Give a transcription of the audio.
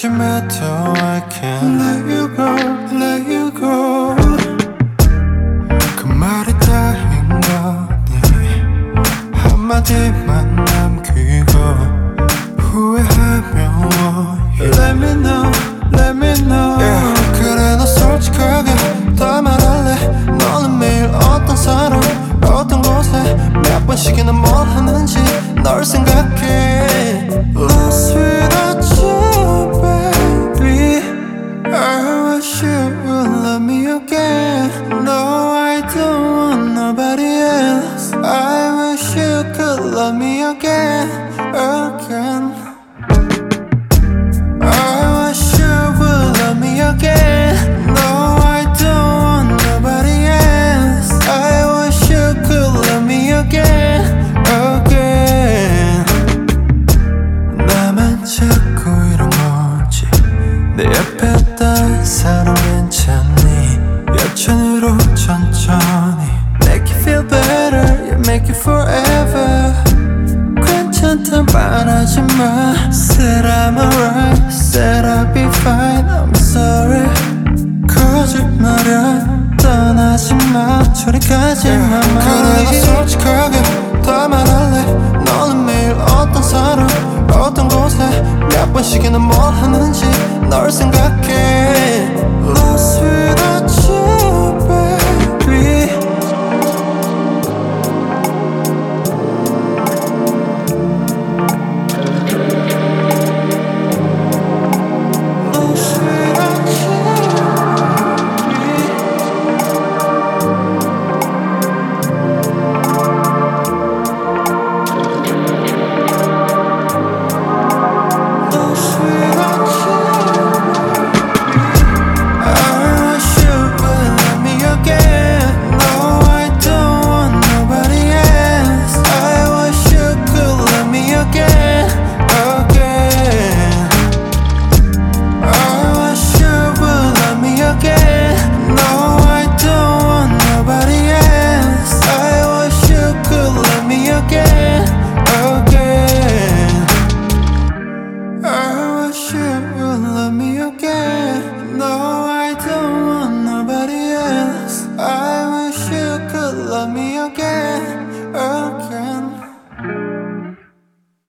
그쯤에도 I can't let you go, let you go. 그 말이 다인 거니 한마디만 남기고 후회하면 Let me know, let me know. Yeah. 그래 너 솔직하게 다 말할래. 너는 매일 어떤 사람 어떤 곳에 몇 번씩이나 뭘 하는지 널 생각해. Lost without you baby. I wish you would love me again. No, I don't want nobody else. I wish you could love me again, again. I wish you would love me again. No, I don't want nobody else. I wish you could love me again, again. 나만 자꾸 이런 거지. 내 옆에 딴 사람 괜찮니? 여천으로 천천히 Make you feel better, you make it forever. 괜찮단 말하지마. Said I'm alright, said I'll be fine. I'm sorry. 거짓말이야 떠나지마. 저리 가지마. 그래 나 솔직하게 다 말할래. 너는 매일 어떤 사람 어떤 곳에 몇 번씩이나 뭘 하는지 널 생각해.